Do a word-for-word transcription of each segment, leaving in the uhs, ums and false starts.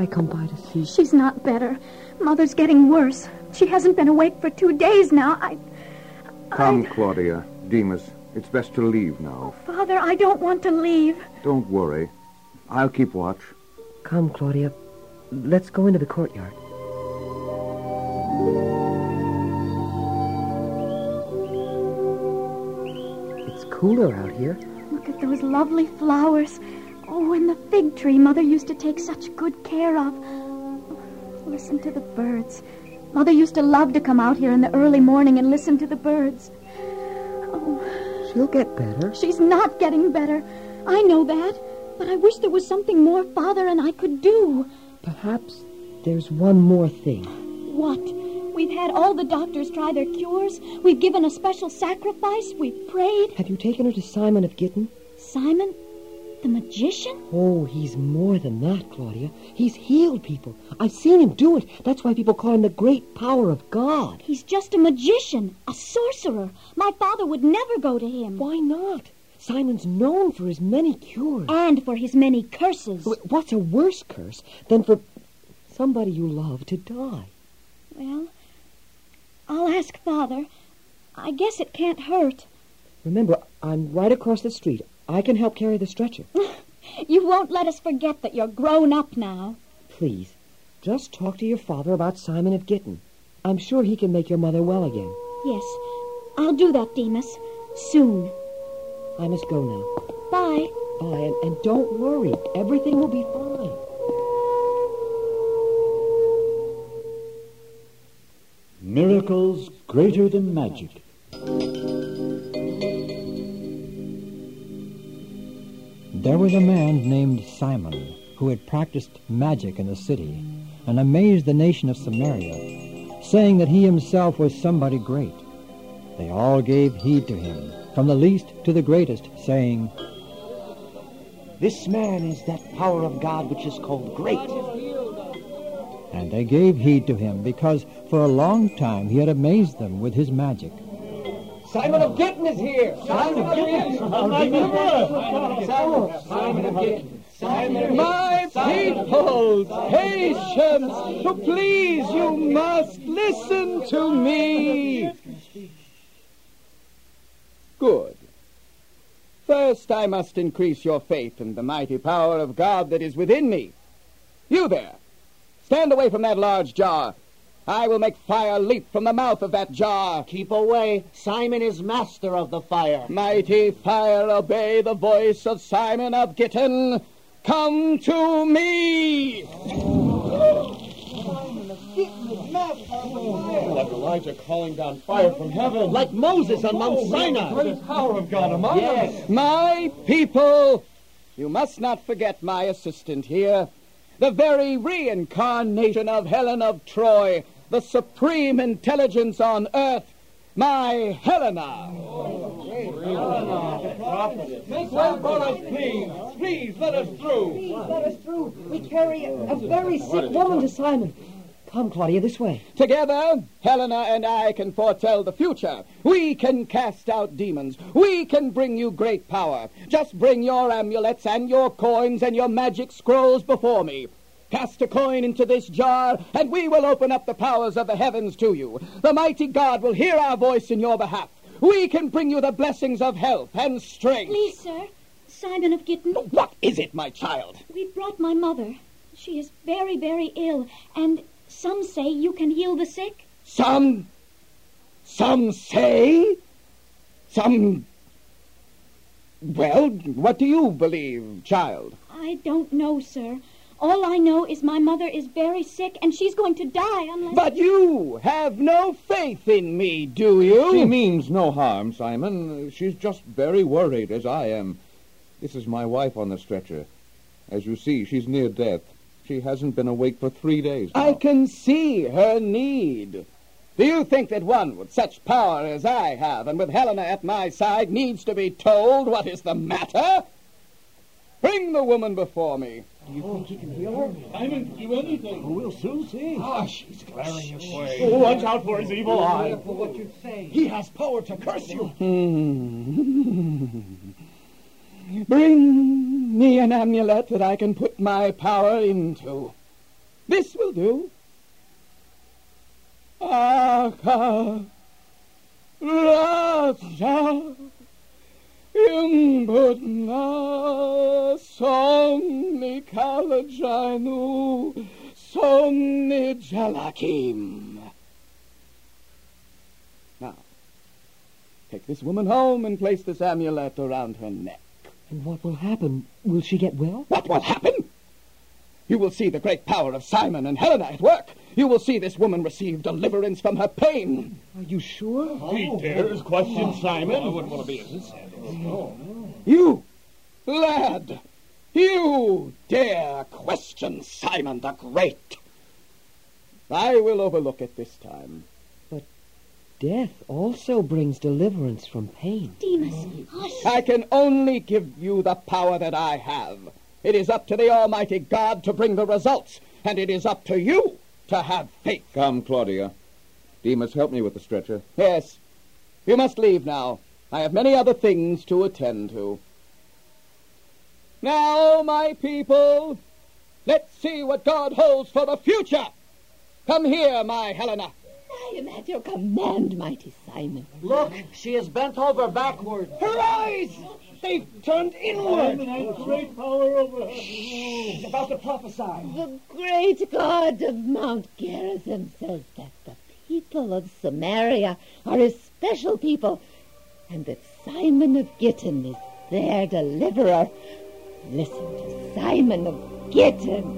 I come by to see. She's not better. Mother's getting worse. She hasn't been awake for two days now. I... Come, I... Claudia. Demas, it's best to leave now. Father, I don't want to leave. Don't worry. I'll keep watch. Come, Claudia. Let's go into the courtyard. It's cooler out here. Look at those lovely flowers. Oh, and the fig tree Mother used to take such good care of. Listen to the birds. Mother used to love to come out here in the early morning and listen to the birds. Oh, she'll get better. She's not getting better. I know that. But I wish there was something more Father and I could do. Perhaps there's one more thing. What? We've had all the doctors try their cures. We've given a special sacrifice. We've prayed. Have you taken her to Simon of Gittin? Simon? The magician? Oh, he's more than that, Claudia. He's healed people. I've seen him do it. That's why people call him the great power of God. He's just a magician, a sorcerer. My father would never go to him. Why not? Simon's known for his many cures. And for his many curses. What's a worse curse than for somebody you love to die? Well, I'll ask Father. I guess it can't hurt. Remember, I'm right across the street. I can help carry the stretcher. You won't let us forget that you're grown up now. Please, just talk to your father about Simon of Gittin. I'm sure he can make your mother well again. Yes, I'll do that, Demas. Soon. I must go now. Bye. Bye, and, and don't worry. Everything will be fine. Miracles greater than magic. There was a man named Simon who had practiced magic in the city and amazed the nation of Samaria, saying that he himself was somebody great. They all gave heed to him, from the least to the greatest, saying, "This man is that power of God which is called great." And they gave heed to him because for a long time he had amazed them with his magic. Simon of Gittin is here! Simon of Gittin! Simon of Gittin! Simon My people, patience! So please, you must listen to me! Good. First, I must increase your faith in the mighty power of God that is within me. You there! Stand away from that large jar. I will make fire leap from the mouth of that jar. Keep away. Simon is master of the fire. Mighty fire, obey the voice of Simon of Gittin. Come to me! Like Elijah calling down fire from heaven. Like Moses on Mount Sinai. The great power of God among yes. us. My people, you must not forget my assistant here. The very reincarnation of Helen of Troy, the supreme intelligence on earth, my Helena. Oh, Make way for us, please. Please, let us through. Please, let us through. We carry a, a very sick woman to Simon. Come, Claudia, this way. Together, Helena and I can foretell the future. We can cast out demons. We can bring you great power. Just bring your amulets and your coins and your magic scrolls before me. Cast a coin into this jar, and we will open up the powers of the heavens to you. The mighty God will hear our voice in your behalf. We can bring you the blessings of health and strength. Please, sir. Simon of Gittin. What is it, my child? We brought my mother. She is very, very ill, and some say you can heal the sick. Some... Some say? Some... Well, what do you believe, child? I don't know, sir. All I know is my mother is very sick, and she's going to die unless... But you have no faith in me, do you? She means no harm, Simon. She's just very worried, as I am. This is my wife on the stretcher. As you see, she's near death. She hasn't been awake for three days now. I can see her need. Do you think that one with such power as I have, and with Helena at my side, needs to be told what is the matter? Bring the woman before me. Do you think he can heal her? Simon can do anything. We'll soon see. Hush, he's glaring away. Oh, watch out for his evil eye. For what you say. He has power to curse you. Bring me an amulet that I can put my power into. This will do. Aha, Raja, Imbudna, Somni Kalajanu, Somni Jalakim. Now, take this woman home and place this amulet around her neck. And what will happen? Will she get well? What will happen? You will see the great power of Simon and Helena at work. You will see this woman receive deliverance from her pain. Are you sure? He dares question Simon. I wouldn't want to be his. You, lad, you dare question Simon the Great. I will overlook it this time. But death also brings deliverance from pain. Demas, hush. I can only give you the power that I have. It is up to the Almighty God to bring the results, and it is up to you to have faith. Come, Claudia. Demas, help me with the stretcher. Yes, you must leave now. I have many other things to attend to. Now, my people, let's see what God holds for the future. Come here, my Helena. I am at your command, mighty Simon. Look, she is bent over backward. Her eyes! They've turned inward. Simon has great power over her. She's about to prophesy. The great God of Mount Gerizim says that the people of Samaria are his special people, and that Simon of Gittim is their deliverer. Listen to Simon of Gittim.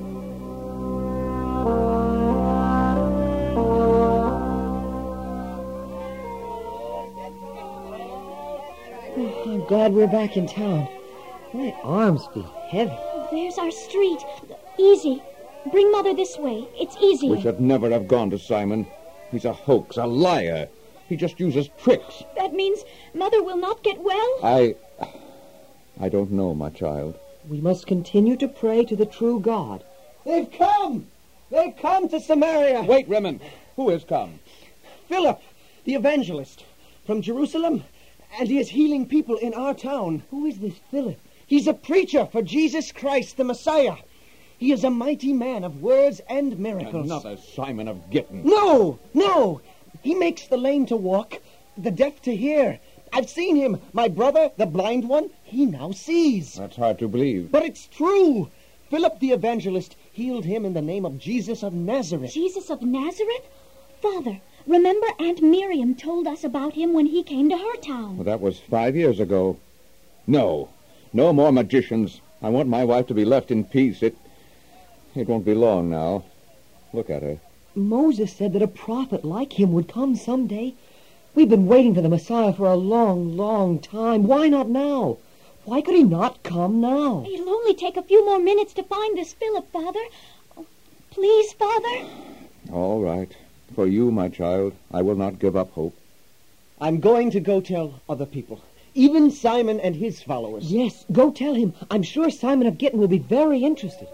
Oh, I'm glad we're back in town. My arms feel heavy. There's our street. Easy. Bring Mother this way. It's easier. We should never have gone to Simon. He's a hoax, a liar. He just uses tricks. That means Mother will not get well? I... I don't know, my child. We must continue to pray to the true God. They've come! They've come to Samaria! Wait, Rimmon. Who has come? Philip, the evangelist, from Jerusalem, and he is healing people in our town. Who is this Philip? He's a preacher for Jesus Christ, the Messiah. He is a mighty man of words and miracles. Another Simon of Gittim. No, no! He makes the lame to walk, the deaf to hear. I've seen him. My brother, the blind one, he now sees. That's hard to believe. But it's true. Philip the evangelist healed him in the name of Jesus of Nazareth. Jesus of Nazareth? Father, remember Aunt Miriam told us about him when he came to her town. Well, that was five years ago. No. No more magicians. I want my wife to be left in peace. It... It won't be long now. Look at her. Moses said that a prophet like him would come someday. We've been waiting for the Messiah for a long, long time. Why not now? Why could he not come now? It'll only take a few more minutes to find this Philip, Father. Oh, please, Father. All right. For you, my child, I will not give up hope. I'm going to go tell other people, even Simon and his followers. Yes, go tell him. I'm sure Simon of Gittim will be very interested.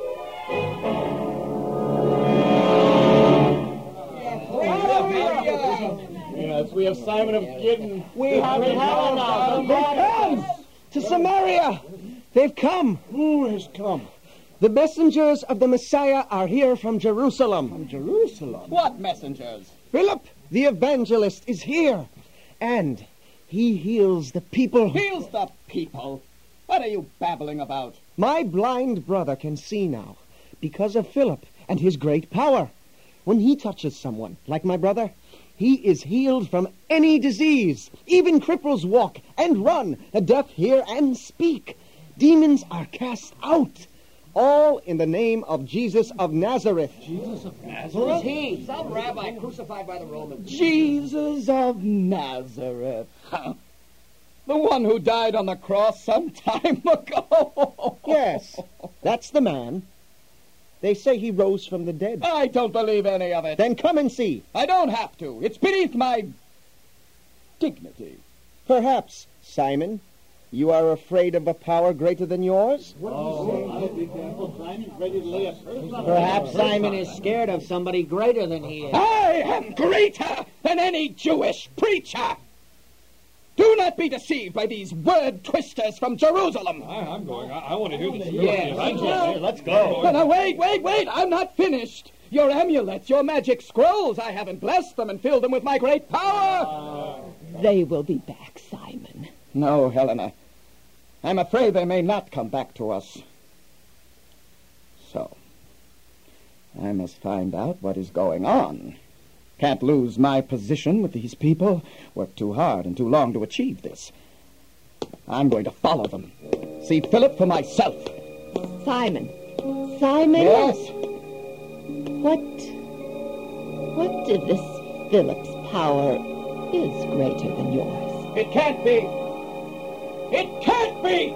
Yes, we have Simon of Gittim. We have Helena. They've come to Samaria. They've come. Who has come? The messengers of the Messiah are here from Jerusalem. From Jerusalem? What messengers? Philip, the evangelist, is here. And he heals the people. Heals the people? What are you babbling about? My blind brother can see now because of Philip and his great power. When he touches someone, like my brother, he is healed from any disease. Even cripples walk and run. The deaf hear and speak. Demons are cast out. All in the name of Jesus of Nazareth. Jesus of Nazareth? Who is he? Some rabbi crucified by the Romans. Jesus of Nazareth. Huh. The one who died on the cross some time ago. Yes, that's the man. They say he rose from the dead. I don't believe any of it. Then come and see. I don't have to. It's beneath my dignity. Perhaps, Simon, you are afraid of a power greater than yours? Perhaps Simon is scared of somebody greater than he is. I am greater than any Jewish preacher. Do not be deceived by these word twisters from Jerusalem. I, I'm going. I, I want to hear this. Yes. Yes. Let's go. No, no, wait, wait, wait. I'm not finished. Your amulets, your magic scrolls, I haven't blessed them and filled them with my great power. They will be back, Simon. No, Helena. I'm afraid they may not come back to us. So, I must find out what is going on. Can't lose my position with these people. Worked too hard and too long to achieve this. I'm going to follow them. See Philip for myself. Simon. Simon? Yes? What... What if this Philip's power is greater than yours? It can't be. It can't be!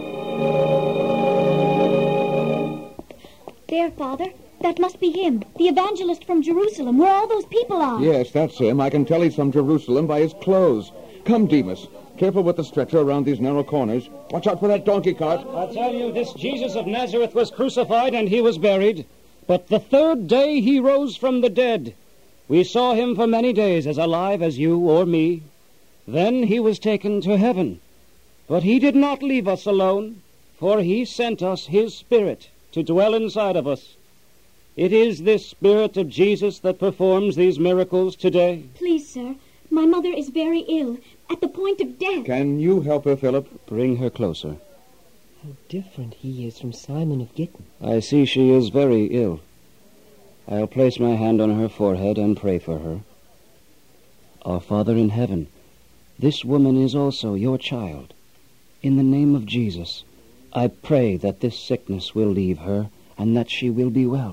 There, Father. That must be him, the evangelist from Jerusalem, where all those people are. Yes, that's him. I can tell he's from Jerusalem by his clothes. Come, Demas. Careful with the stretcher around these narrow corners. Watch out for that donkey cart. I tell you, this Jesus of Nazareth was crucified and he was buried. But the third day he rose from the dead. We saw him for many days as alive as you or me. Then he was taken to heaven. But he did not leave us alone, for he sent us his Spirit to dwell inside of us. It is this Spirit of Jesus that performs these miracles today. Please, sir, my mother is very ill, at the point of death. Can you help her, Philip? Bring her closer. How different he is from Simon of Gittin. I see she is very ill. I'll place my hand on her forehead and pray for her. Our Father in heaven, this woman is also your child. In the name of Jesus, I pray that this sickness will leave her and that she will be well.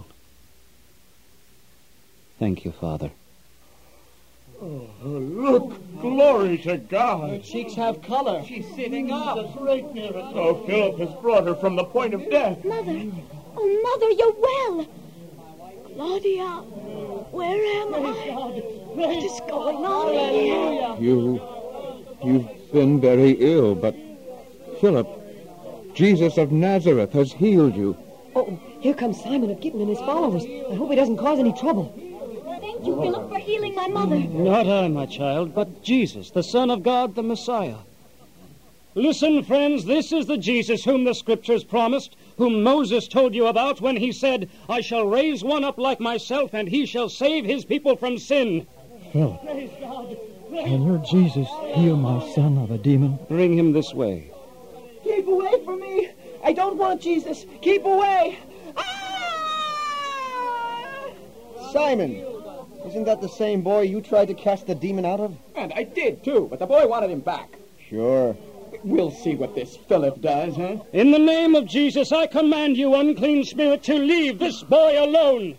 Thank you, Father. Oh, look! Glory to God! Her cheeks have color. She's sitting up. It's a great miracle. Oh, Philip has brought her from the point of death. Mother! Oh, Mother, you're well! Claudia, where am I? What is going on here? You... You've been very ill, but... Philip, Jesus of Nazareth has healed you. Oh, here comes Simon of Gittin and his followers. I hope he doesn't cause any trouble. Thank you, Philip, for healing my mother. Not I, my child, but Jesus, the Son of God, the Messiah. Listen, friends, this is the Jesus whom the Scriptures promised, whom Moses told you about when he said, I shall raise one up like myself, and he shall save his people from sin. Philip, can your Jesus heal my son of a demon? Bring him this way. Keep away from me. I don't want Jesus. Keep away. Simon, isn't that the same boy you tried to cast the demon out of? And I did, too, but the boy wanted him back. Sure. We'll see what this Philip does, huh? In the name of Jesus, I command you, unclean spirit, to leave this boy alone.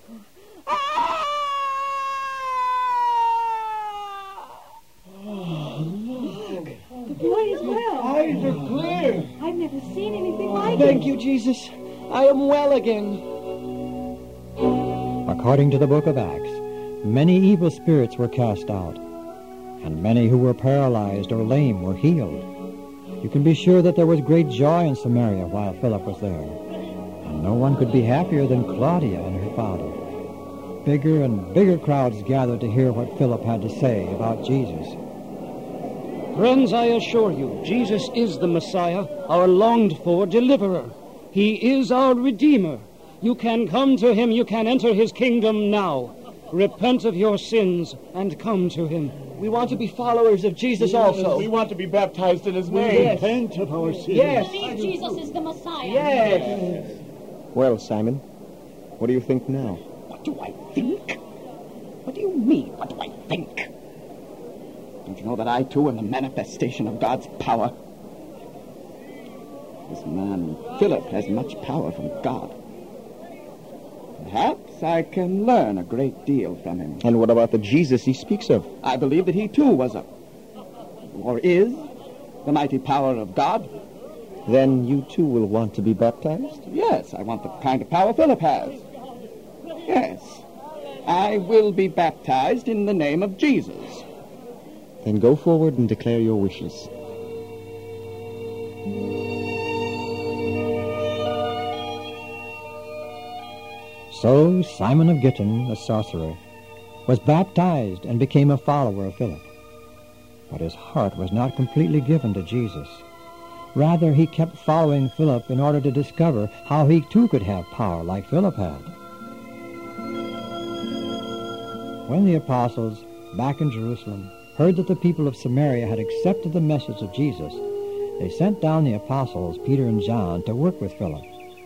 The boy is well. Eyes are clear. I've never seen anything like Thank it. you, Jesus. I am well again. According to the book of Acts, many evil spirits were cast out, and many who were paralyzed or lame were healed. You can be sure that there was great joy in Samaria while Philip was there, and no one could be happier than Claudia and her father. Bigger and bigger crowds gathered to hear what Philip had to say about Jesus. Friends, I assure you, Jesus is the Messiah, our longed-for deliverer. He is our Redeemer. You can come to him, you can enter his kingdom now. Repent of your sins and come to him. We want to be followers of Jesus also. We want to be baptized in his name. Yes. Repent of our sins. Yes. Believe Jesus is the Messiah. Yes. Well, Simon, what do you think now? What do I think? What do you mean, what do I think? Don't you know that I, too, am the manifestation of God's power? This man, Philip, has much power from God. Perhaps I can learn a great deal from him. And what about the Jesus he speaks of? I believe that he, too, was a... or is the mighty power of God. Then you, too, will want to be baptized? Yes, I want the kind of power Philip has. Yes, I will be baptized in the name of Jesus. Then go forward and declare your wishes. So Simon of Gittin, the sorcerer, was baptized and became a follower of Philip. But his heart was not completely given to Jesus. Rather, he kept following Philip in order to discover how he too could have power like Philip had. When the apostles, back in Jerusalem, heard that the people of Samaria had accepted the message of Jesus, they sent down the apostles, Peter and John, to work with Philip.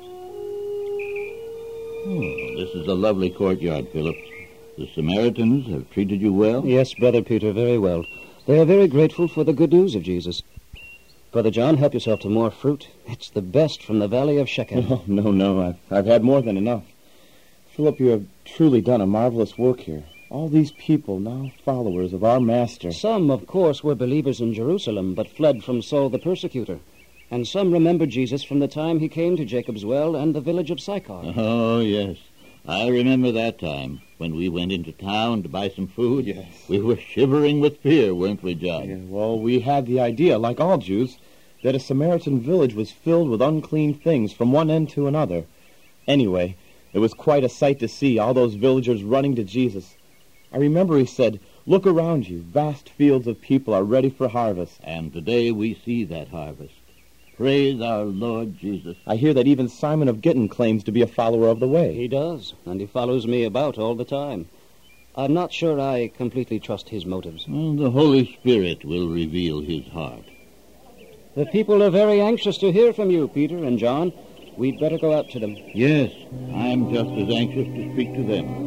Oh, this is a lovely courtyard, Philip. The Samaritans have treated you well? Yes, Brother Peter, very well. They are very grateful for the good news of Jesus. Brother John, help yourself to more fruit. It's the best from the valley of Shechem. No, no, no. I've, I've had more than enough. Philip, you have truly done a marvelous work here. All these people, now followers of our Master. Some, of course, were believers in Jerusalem, but fled from Saul the persecutor. And some remembered Jesus from the time he came to Jacob's Well and the village of Sychar. Oh, yes. I remember that time when we went into town to buy some food. Yes. We were shivering with fear, weren't we, John? Yeah, well, we had the idea, like all Jews, that a Samaritan village was filled with unclean things from one end to another. Anyway, it was quite a sight to see all those villagers running to Jesus. I remember he said, "Look around you. Vast fields of people are ready for harvest." And today we see that harvest. Praise our Lord Jesus. I hear that even Simon of Gittin claims to be a follower of the way. He does, and he follows me about all the time. I'm not sure I completely trust his motives. Well, the Holy Spirit will reveal his heart. The people are very anxious to hear from you, Peter and John. We'd better go out to them. Yes, I'm just as anxious to speak to them.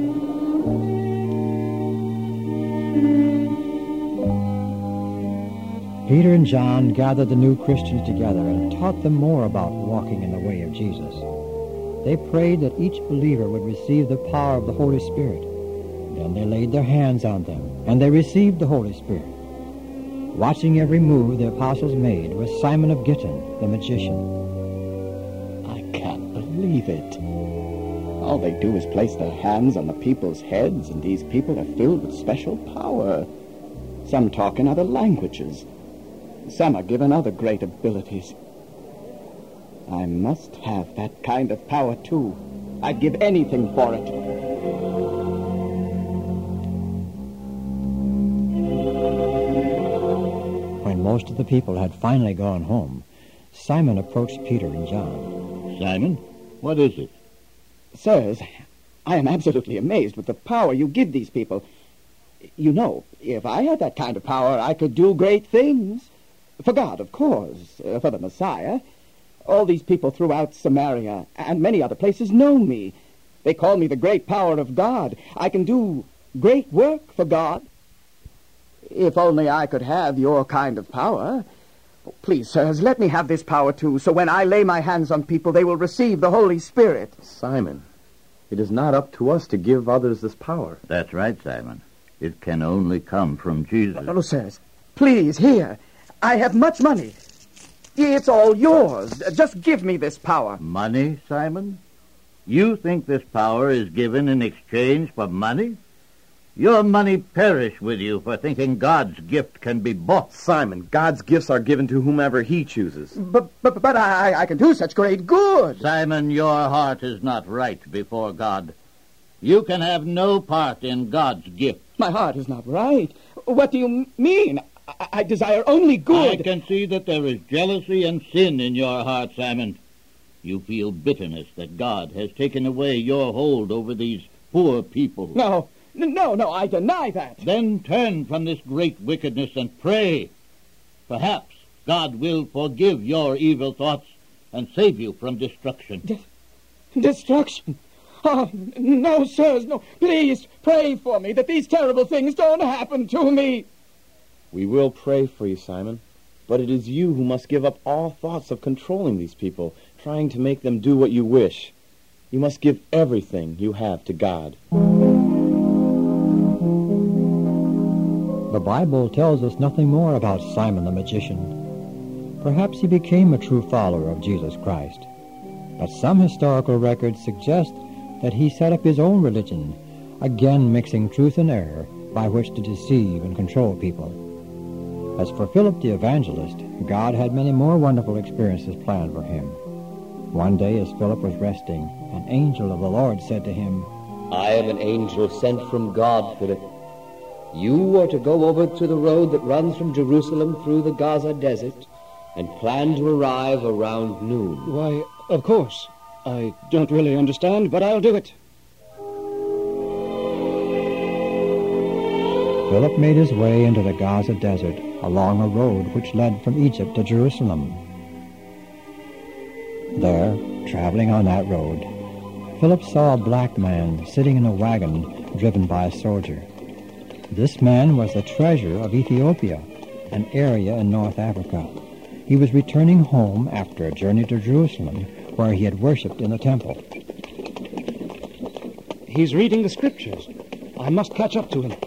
Peter and John gathered the new Christians together and taught them more about walking in the way of Jesus. They prayed that each believer would receive the power of the Holy Spirit. Then they laid their hands on them, and they received the Holy Spirit. Watching every move the apostles made was Simon of Gittin, the magician. I can't believe it. All they do is place their hands on the people's heads, and these people are filled with special power. Some talk in other languages. Some are given other great abilities. I must have that kind of power, too. I'd give anything for it. When most of the people had finally gone home, Simon approached Peter and John. Simon, what is it? Sirs, I am absolutely amazed with the power you give these people. You know, if I had that kind of power, I could do great things. For God, of course, uh, for the Messiah. All these people throughout Samaria and many other places know me. They call me the great power of God. I can do great work for God. If only I could have your kind of power. Oh, please, sirs, let me have this power, too, so when I lay my hands on people, they will receive the Holy Spirit. Simon, it is not up to us to give others this power. That's right, Simon. It can only come from Jesus. No, no, sirs. Please, here. I have much money. It's all yours. Just give me this power. Money, Simon? You think this power is given in exchange for money? Your money perish with you for thinking God's gift can be bought. Simon, God's gifts are given to whomever he chooses. But but, but I, I can do such great good. Simon, your heart is not right before God. You can have no part in God's gift. My heart is not right. What do you mean? I, I desire only good. I can see that there is jealousy and sin in your heart, Simon. You feel bitterness that God has taken away your hold over these poor people. No, no, no, I deny that. Then turn from this great wickedness and pray. Perhaps God will forgive your evil thoughts and save you from destruction. De- destruction? Oh, no, sirs, no. Please pray for me that these terrible things don't happen to me. We will pray for you, Simon. But it is you who must give up all thoughts of controlling these people, trying to make them do what you wish. You must give everything you have to God. The Bible tells us nothing more about Simon the magician. Perhaps he became a true follower of Jesus Christ. But some historical records suggest that he set up his own religion, again mixing truth and error by which to deceive and control people. As for Philip the evangelist, God had many more wonderful experiences planned for him. One day, as Philip was resting, an angel of the Lord said to him, I am an angel sent from God, Philip. You are to go over to the road that runs from Jerusalem through the Gaza desert and plan to arrive around noon. Why, of course. I don't really understand, but I'll do it. Philip made his way into the Gaza desert along a road which led from Egypt to Jerusalem. There, traveling on that road, Philip saw a black man sitting in a wagon driven by a soldier. This man was the treasurer of Ethiopia, an area in North Africa. He was returning home after a journey to Jerusalem, where he had worshipped in the temple. He's reading the scriptures. I must catch up to him.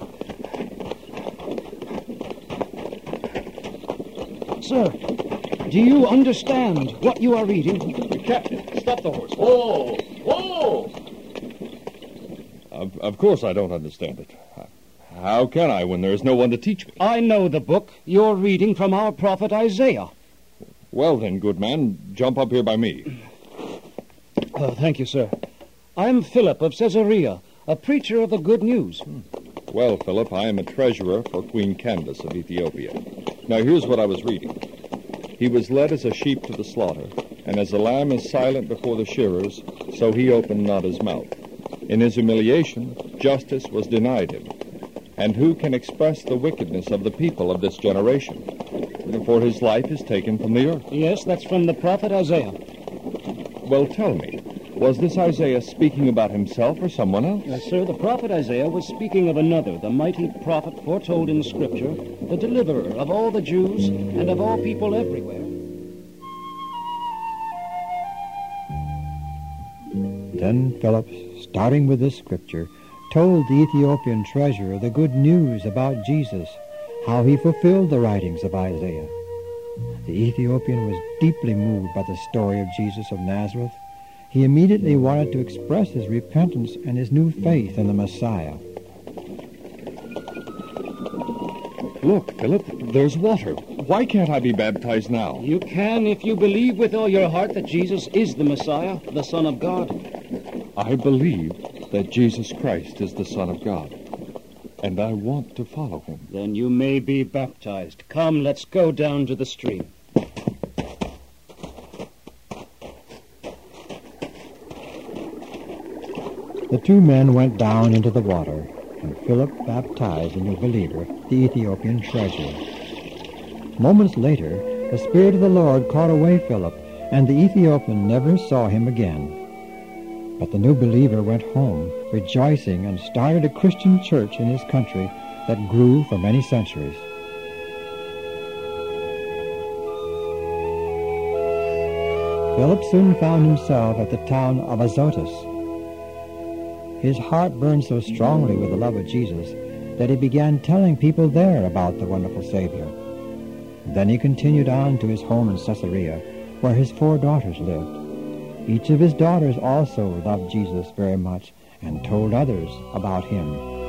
Sir, do you understand what you are reading? Captain, stop the horse. Whoa! Whoa! Of, of course I don't understand it. How can I when there's no one to teach me? I know the book. You're reading from our prophet Isaiah. Well then, good man, jump up here by me. Oh, thank you, sir. I'm Philip of Caesarea, a preacher of the good news. Hmm. Well, Philip, I am a treasurer for Queen Candace of Ethiopia. Now, here's what I was reading. He was led as a sheep to the slaughter, and as a lamb is silent before the shearers, so he opened not his mouth. In his humiliation, justice was denied him. And who can express the wickedness of the people of this generation? For his life is taken from the earth. Yes, that's from the prophet Isaiah. Well, tell me, was this Isaiah speaking about himself or someone else? Yes, sir, the prophet Isaiah was speaking of another, the mighty prophet foretold in Scripture, the deliverer of all the Jews and of all people everywhere. Then Philip, starting with this scripture, told the Ethiopian treasurer the good news about Jesus, how he fulfilled the writings of Isaiah. The Ethiopian was deeply moved by the story of Jesus of Nazareth. He immediately wanted to express his repentance and his new faith in the Messiah. Look, Philip, there's water. Why can't I be baptized now? You can if you believe with all your heart that Jesus is the Messiah, the Son of God. I believe that Jesus Christ is the Son of God, and I want to follow him. Then you may be baptized. Come, let's go down to the stream. The two men went down into the water, and Philip baptized the new believer, the Ethiopian treasurer. Moments later, the Spirit of the Lord caught away Philip, and the Ethiopian never saw him again. But the new believer went home, rejoicing, and started a Christian church in his country that grew for many centuries. Philip soon found himself at the town of Azotus. His heart burned so strongly with the love of Jesus that he began telling people there about the wonderful Savior. Then he continued on to his home in Caesarea, where his four daughters lived. Each of his daughters also loved Jesus very much and told others about him.